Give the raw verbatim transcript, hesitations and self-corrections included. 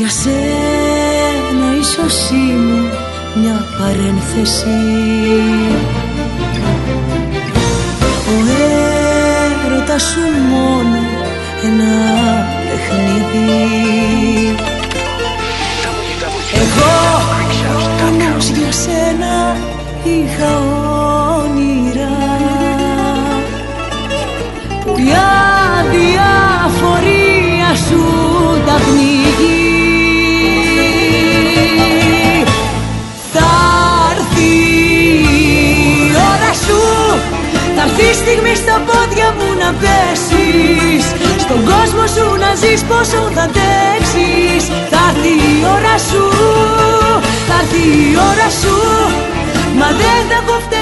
Για σένα ίσως είμαι μια παρένθεση. Ο έρωτας σου μόνο ένα παιχνίδι. Εγώ όμως για σένα είχα όνειρα που η αδιαφορία σου τα πνίγει. Θα έρθει η ώρα σου, θα έρθει η στιγμή στα πόδια μου να πέσεις, στον κόσμο σου να ζεις πόσο θα αντέξεις. Θα έρθει η ώρα σου, θα έρθει η ώρα σου, μα δεν θα έχω φταίει.